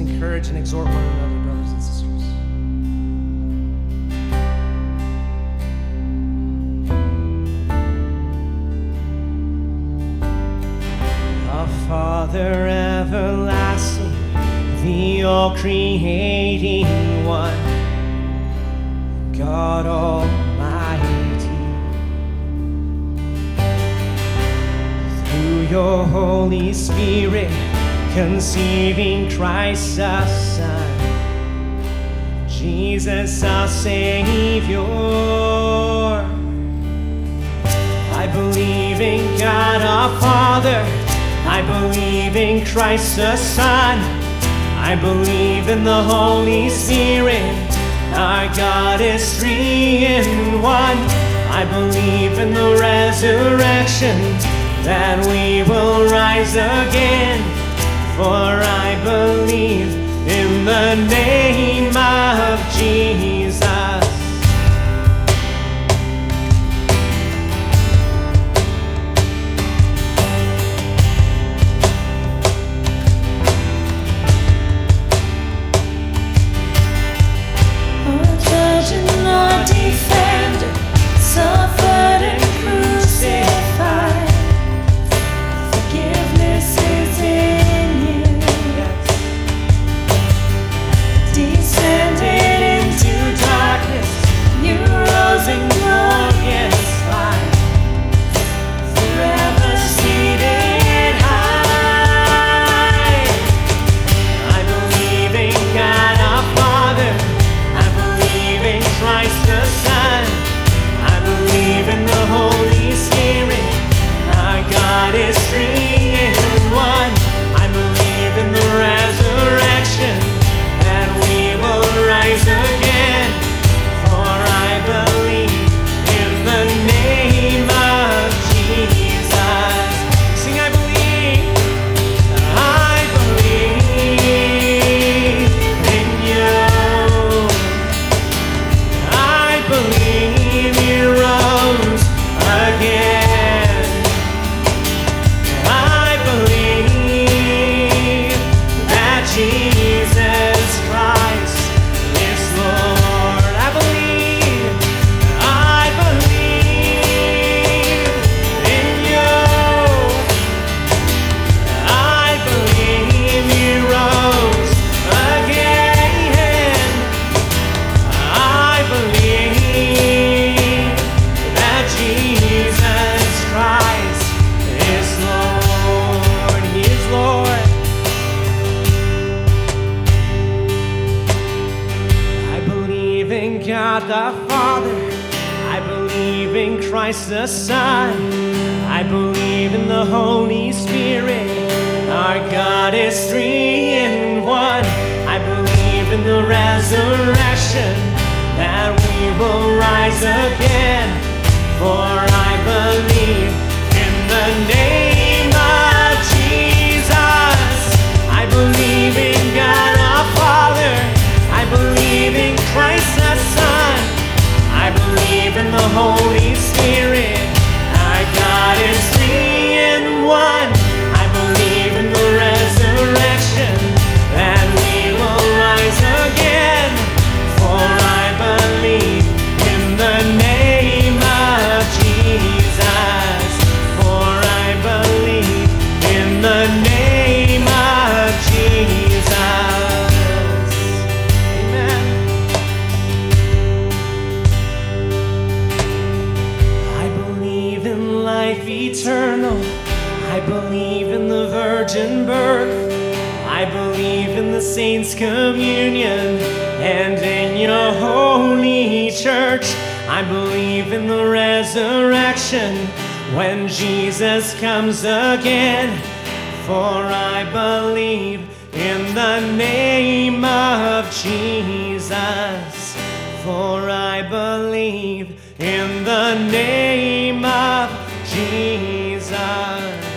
encourage and exhort one another, brothers and sisters. Our Father everlasting, the all-creating one, God Almighty, through your Holy Spirit, conceiving Christ our Son, Jesus our Savior. I believe in God our Father, I believe in Christ the Son, I believe in the Holy Spirit, our God is three in one. I believe in the resurrection, that we will rise again. For I believe in the name of Jesus. Our judge and our defender, suffered and crucified. Forgiveness is in you. Descended into darkness, you rose in glorious light. Forever seated high. I believe in God our Father, I believe in Christ the Son, I believe in the Holy Spirit, our God is three in one. I believe in the resurrection, that we will rise again. For I believe in the name of Jesus. Sing, I believe in you. I believe you rose again. I believe that Jesus Christ is Lord. I believe in you. I believe you rose again. I believe that Jesus Christ is Lord. He is Lord. I believe in God the Father, I believe in Christ the Son, I believe in the Holy Spirit, our God is three in one. I believe in the resurrection, that we will rise again. For I believe in the name of Jesus. I believe in God our Father, I believe in Christ the Son, I believe in the Holy Spirit, our God is three in one. I believe in the resurrection, that we will rise again. For I believe in the name of Jesus. For I believe in the name of Jesus. Amen. I believe in life eternal, I believe in the virgin birth, I believe in the saints' communion, and in your holy church. I believe in the resurrection, when Jesus comes again. For I believe in the name of Jesus. For I believe in the name of Jesus.